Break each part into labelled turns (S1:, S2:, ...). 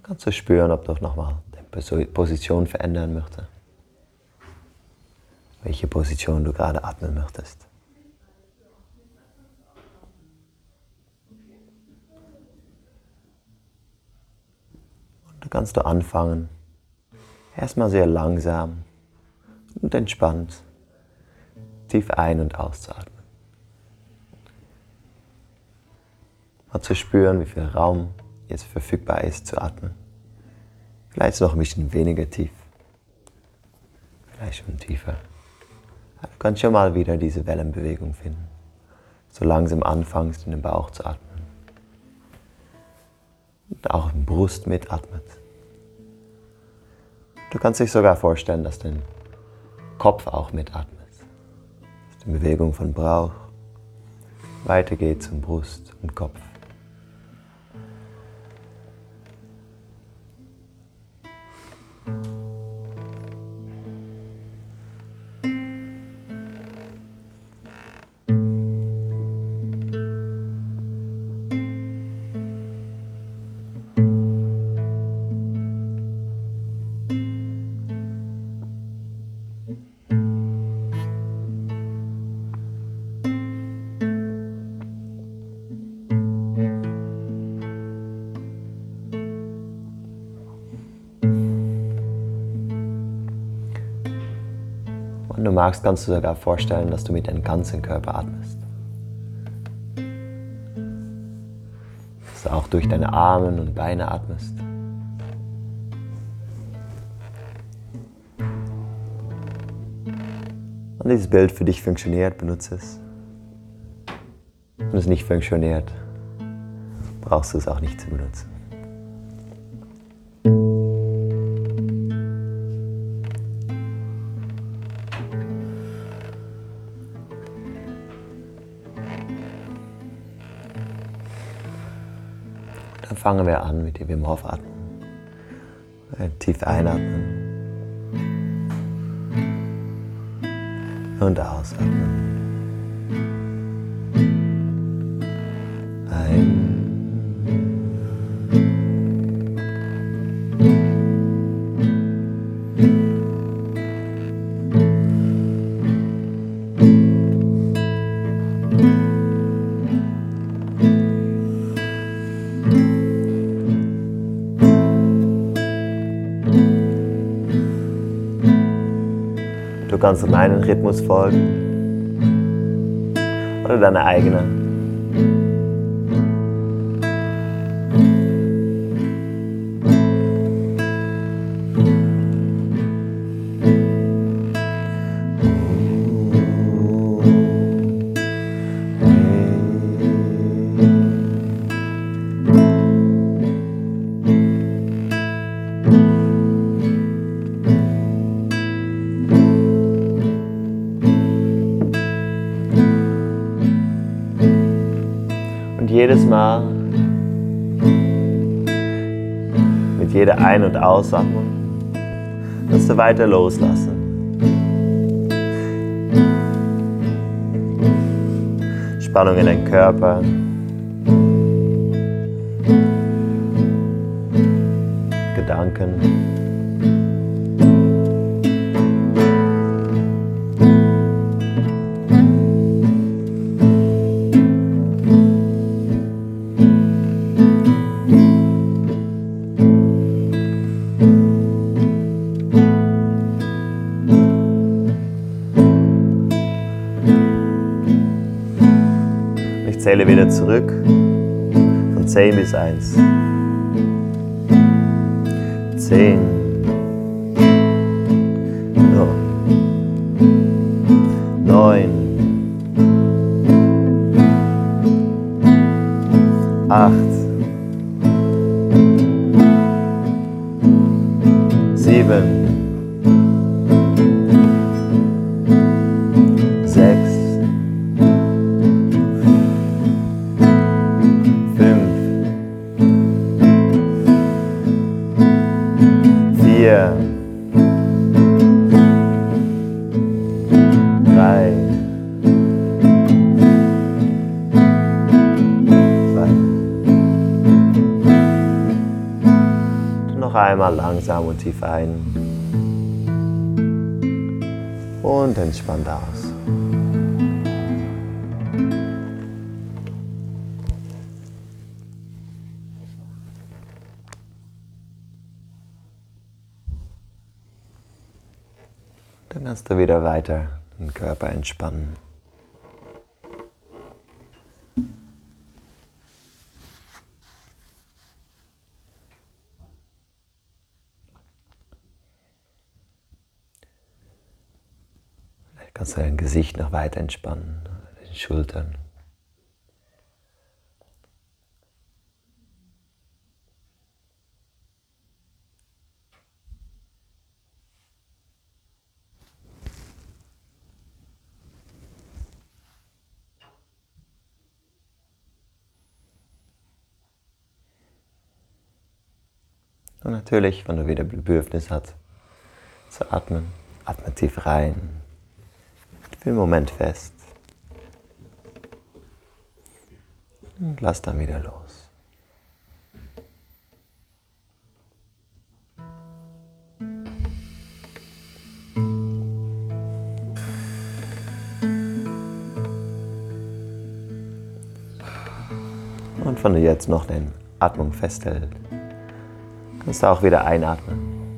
S1: Kannst du spüren, ob du nochmal die Position verändern möchtest. Welche Position du gerade atmen möchtest. Und da kannst du anfangen, erstmal sehr langsam und entspannt tief ein- und auszuatmen. Mal zu spüren, wie viel Raum jetzt verfügbar ist zu atmen. Vielleicht noch ein bisschen weniger tief. Vielleicht schon tiefer. Du kannst schon mal wieder diese Wellenbewegung finden. So langsam anfängst, in den Bauch zu atmen. Und auch in die Brust mitatmet. Du kannst dich sogar vorstellen, dass dein Kopf auch mitatmet. Dass die Bewegung von Bauch weitergeht zum Brust und Kopf. Wenn du magst, kannst du sogar vorstellen, dass du mit deinem ganzen Körper atmest. Dass du auch durch deine Arme und Beine atmest. Wenn dieses Bild für dich funktioniert, benutze es. Wenn es nicht funktioniert, brauchst du es auch nicht zu benutzen. Dann fangen wir an mit der Wim Hof Atmung. Tief einatmen und ausatmen. Ein Du kannst meinen Rhythmus folgen oder deine eigene. Und jedes Mal mit jeder Ein- und Ausatmung kannst du weiter loslassen. Spannung in deinem Körper. Gedanken. Ich zähle wieder zurück von 10 bis 1. 10. 9. 8. 7. 6. 4, 3, 2, Noch einmal langsam und tief ein. Und entspannt aus. Dann kannst du wieder weiter den Körper entspannen. Vielleicht kannst du dein Gesicht noch weiter entspannen, die Schultern. Und natürlich, wenn du wieder Bedürfnis hast, zu atmen, atme tief rein, für einen Moment fest und lass dann wieder los. Und wenn du jetzt noch deine Atmung festhältst, kannst du auch wieder einatmen.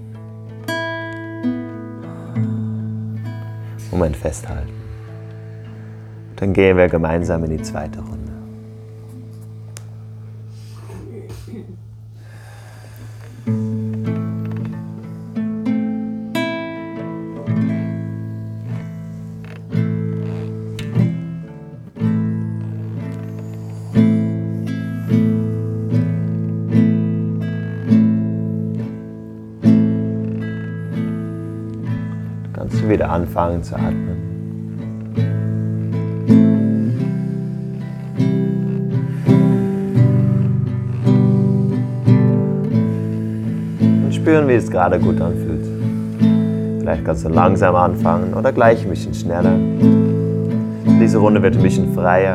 S1: Moment festhalten. Dann gehen wir gemeinsam in die zweite Runde. Kannst du wieder anfangen zu atmen. Und spüren, wie es gerade gut anfühlt. Vielleicht kannst du langsam anfangen oder gleich ein bisschen schneller. Diese Runde wird ein bisschen freier.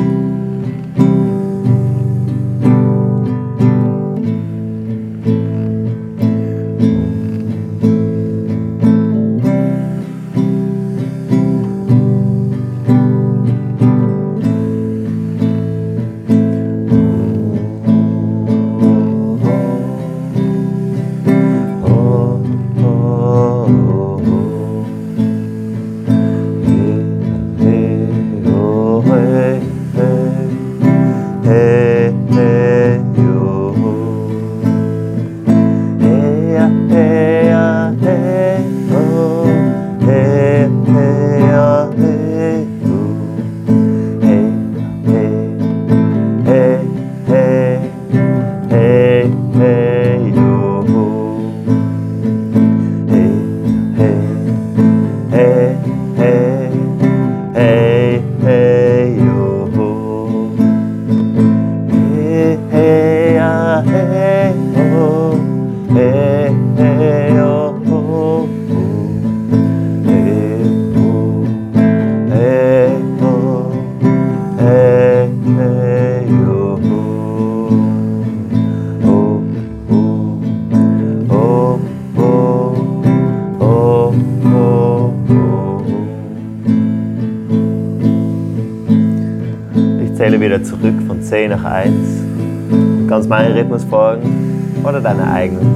S1: Ich zähle wieder zurück von 10 nach 1. Du kannst meinem Rhythmus folgen oder deiner eigenen.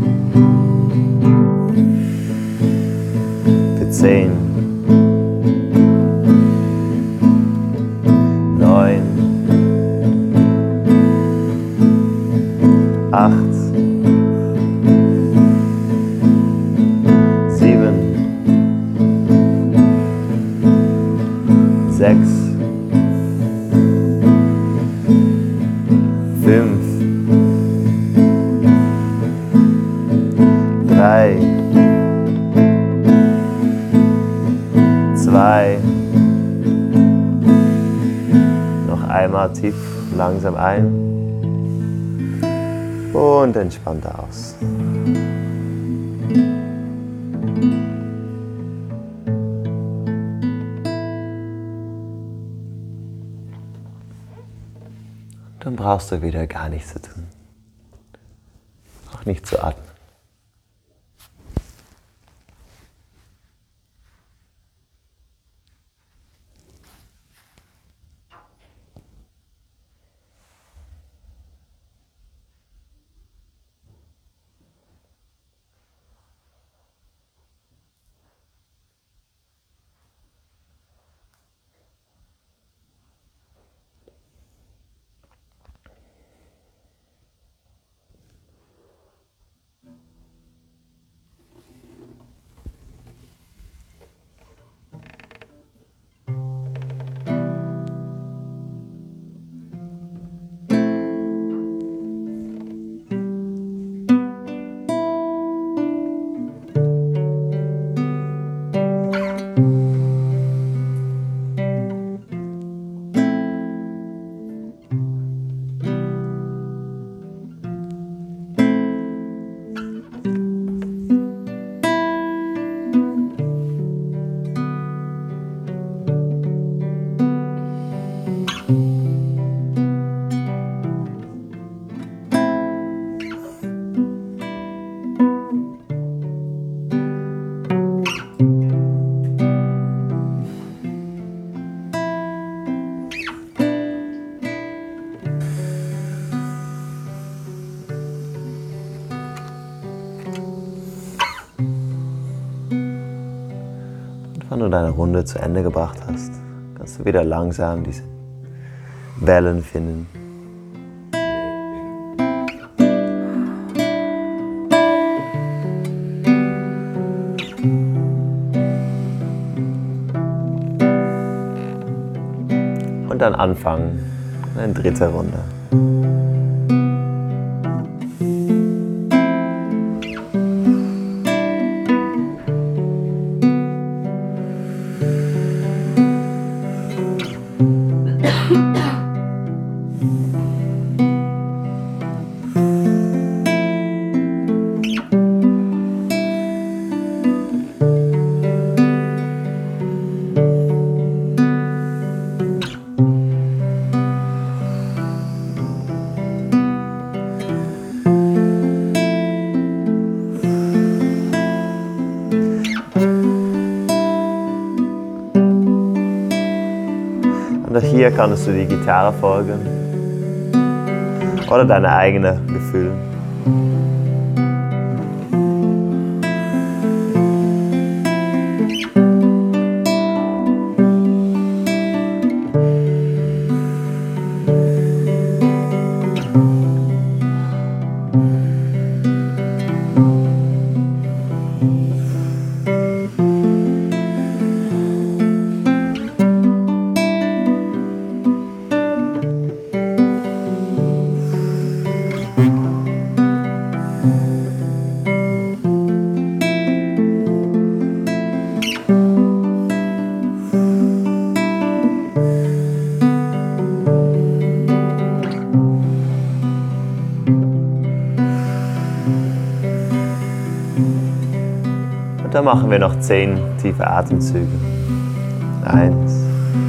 S1: Für 10, 9, 8, 7, 6, 5, 3, 2, noch einmal tief langsam ein und entspannt aus. Dann brauchst du wieder gar nichts zu tun, auch nicht zu atmen. Wenn du deine Runde zu Ende gebracht hast, kannst du wieder langsam diese Wellen finden. Und dann anfangen, eine dritte Runde. Und hier kannst du die Gitarre folgen oder deine eigenen Gefühle. Und dann machen wir noch 10 tiefe Atemzüge. 1.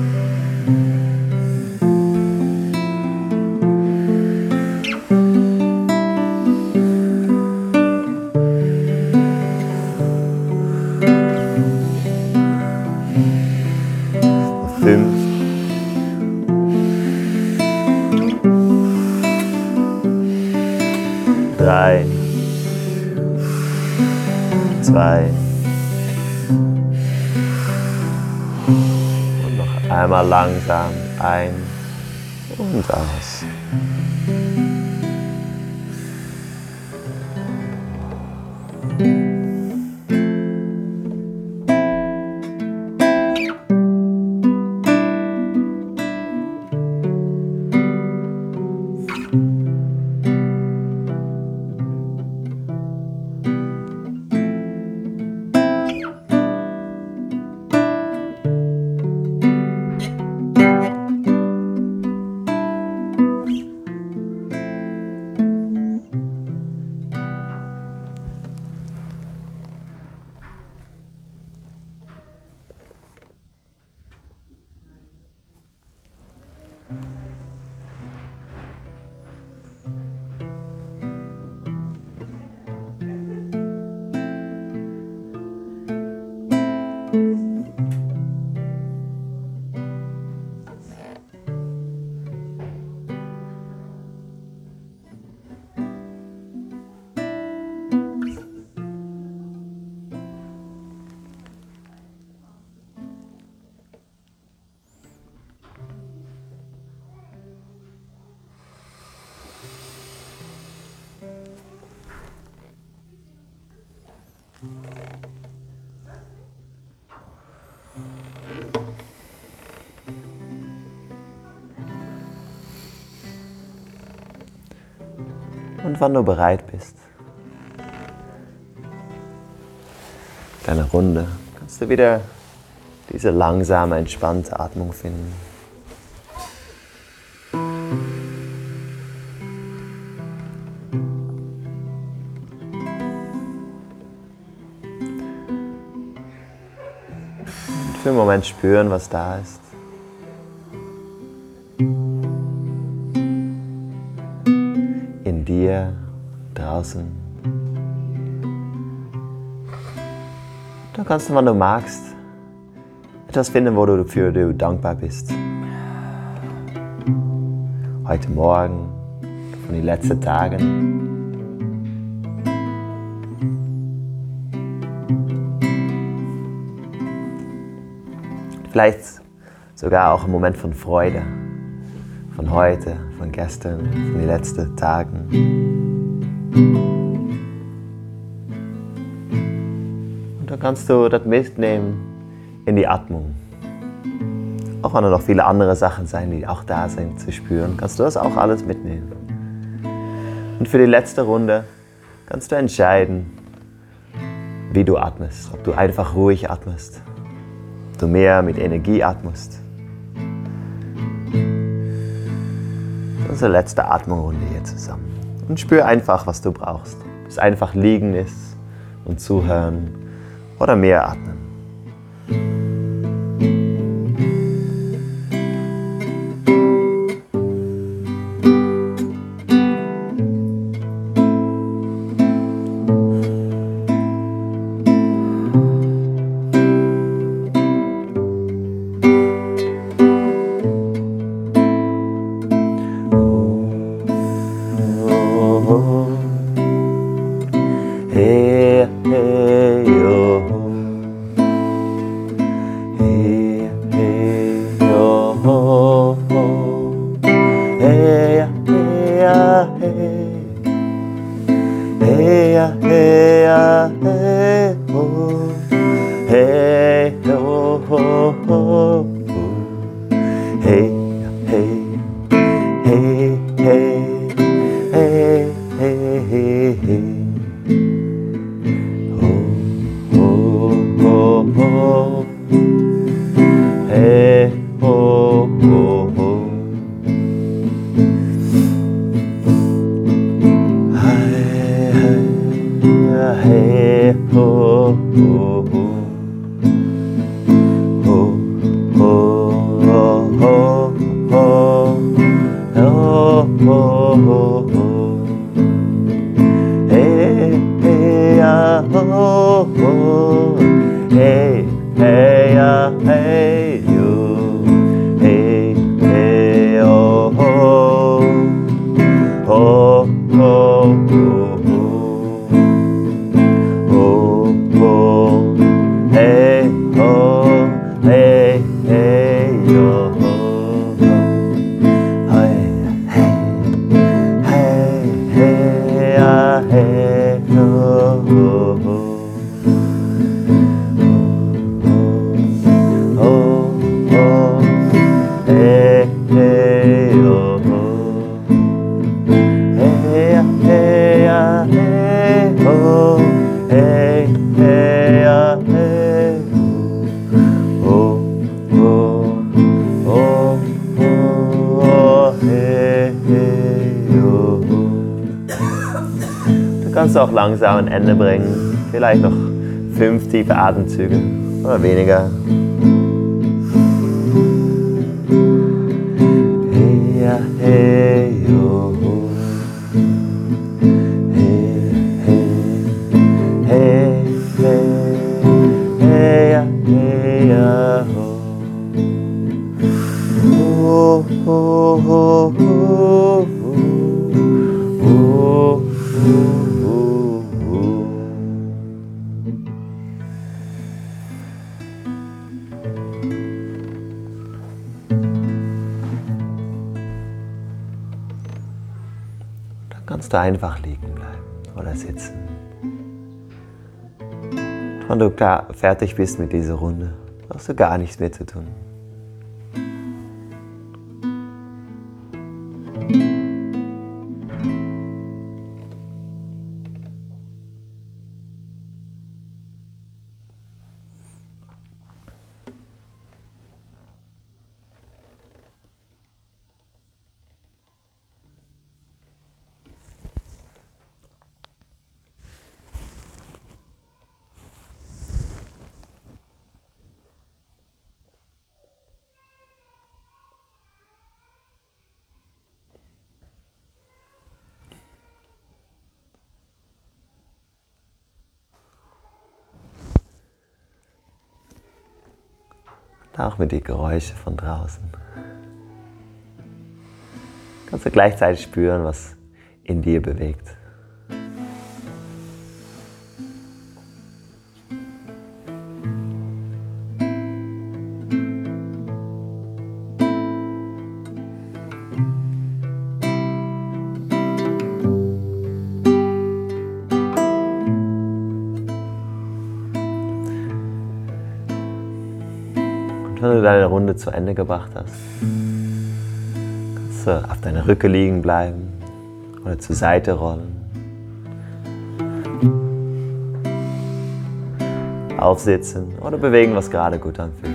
S1: 5. 3. 2. Und noch einmal langsam ein und aus. Und wenn du bereit bist, deine Runde, kannst du wieder diese langsame, entspannte Atmung finden. Und für einen Moment spüren, was da ist. In dir, draußen. Da kannst du, wenn du magst, etwas finden, wofür du dankbar bist. Heute Morgen, von den letzten Tagen. vielleicht sogar auch ein Moment von Freude, von heute, von gestern, von den letzten Tagen. Und dann kannst du das mitnehmen in die Atmung. Auch wenn da noch viele andere Sachen sein, die auch da sind, zu spüren, kannst du das auch alles mitnehmen. Und für die letzte Runde kannst du entscheiden, wie du atmest. Ob du einfach ruhig atmest, ob du mehr mit Energie atmest. Unsere letzte Atmungrunde hier zusammen. Und spür einfach, was du brauchst. Ob es einfach liegen ist und zuhören oder mehr atmen. Du kannst auch langsam ein Ende bringen, vielleicht noch 5 tiefe Atemzüge oder weniger. Hey, ja, hey, yo. Hey, hey, hey, hey, hey, ja, hey, ja, ho. Oh, oh, oh, oh, oh, oh, oh. Dann kannst du einfach liegen bleiben oder sitzen. Wenn du fertig bist mit dieser Runde, brauchst du gar nichts mehr zu tun. Auch mit den Geräuschen von draußen. Kannst du gleichzeitig spüren, was in dir bewegt. deine Runde zu Ende gebracht hast, kannst du auf deiner Rücke liegen bleiben oder zur Seite rollen. Aufsitzen oder bewegen, was gerade gut anfühlt.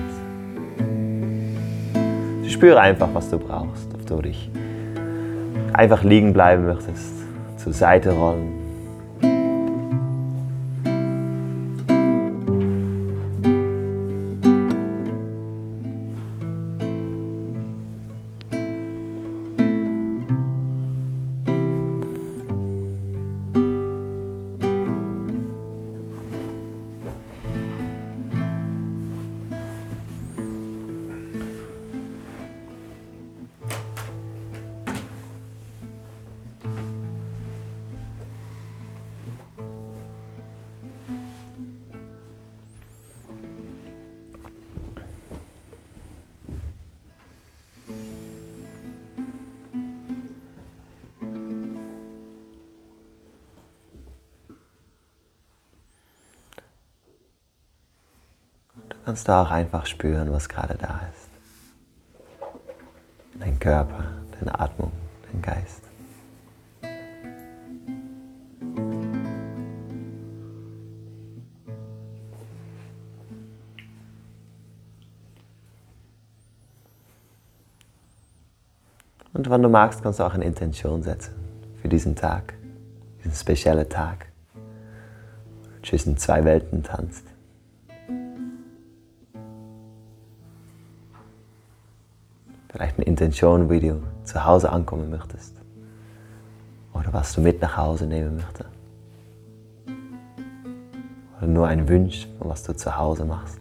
S1: Spüre einfach, was du brauchst, ob du dich einfach liegen bleiben möchtest, zur Seite rollen. Kannst du auch einfach spüren, was gerade da ist. Dein Körper, deine Atmung, dein Geist. Und wenn du magst, kannst du auch eine Intention setzen für diesen Tag, diesen speziellen Tag, wo du zwischen zwei Welten tanzt. Vielleicht eine Intention, wie du zu Hause ankommen möchtest. Oder was du mit nach Hause nehmen möchtest. Oder nur ein Wunsch, von was du zu Hause machst.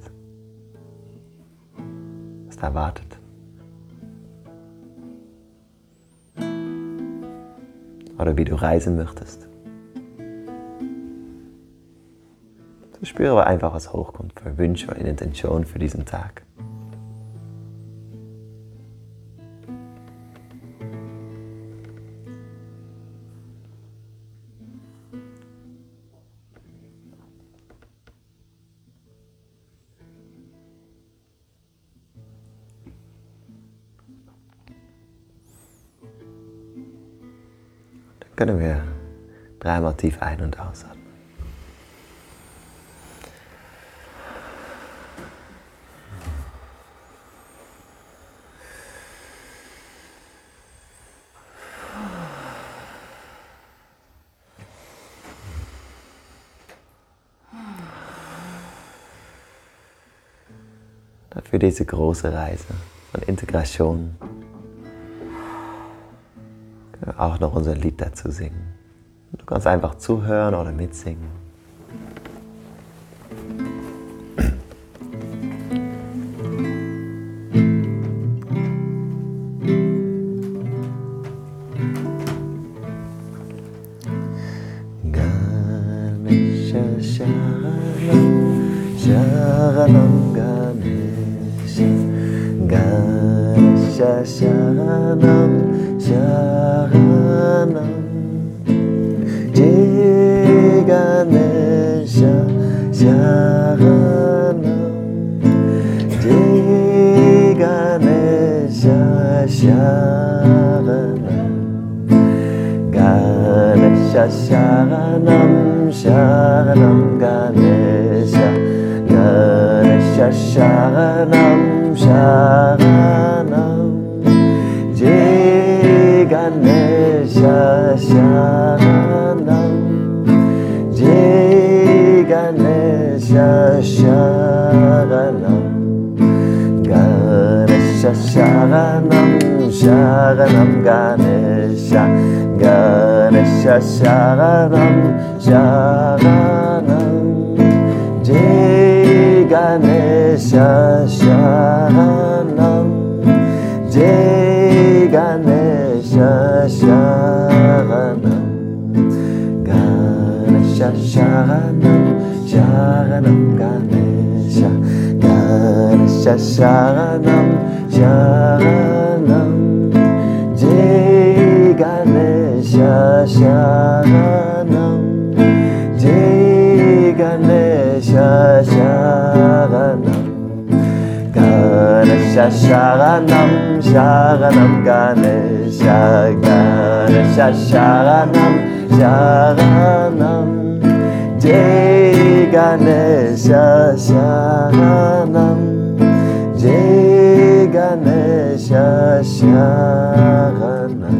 S1: Was da wartet. Oder wie du reisen möchtest. So spüre einfach, was hochkommt für Wünsche und Intention für diesen Tag. Können wir dreimal tief ein- und ausatmen. Für diese große Reise von Integration können wir auch noch unser Lied dazu singen. Du kannst einfach zuhören oder mitsingen. Ganesha Sharanam, Sharanam Ganesha, Ganesha Sharanam, Sharanam, Jai Ganesha Sharanam, Jai Ganesha Sharanam, Ganesha Sharanam, Sharanam Ganesha, Ganesha Sharanam, Sharanam, Jai Ganesha Sharanam, Jai Ganesha Sharanam, Ganesha Sharanam, Sharanam Ganesha, Ganesha Sharanam, Sharanam, Jai Ganesha Sharanam, Jai Ganesha Sharanam, Ganesha Sharanam, Sharanam Ganesha, Ganesha Sharanam, Sharanam, Jai Ganesha Sharanam, Jai Ganesha Sharanam, Ganesha Ganesha Sharanam Sharanam Ganesha Ganesha Sharanam Sharanam Jai Ganesha Sharanam Jai Ganesha Sharanam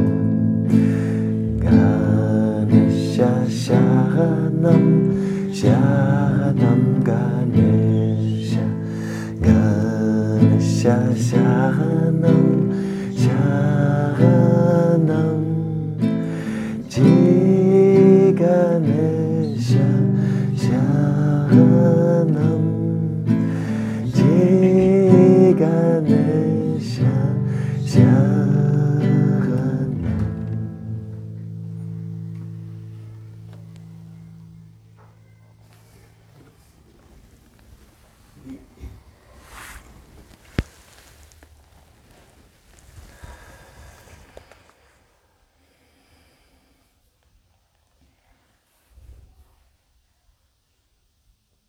S1: Ganesha Sharanam Sharanam Ganesha Ganesha Sharanam Sharanam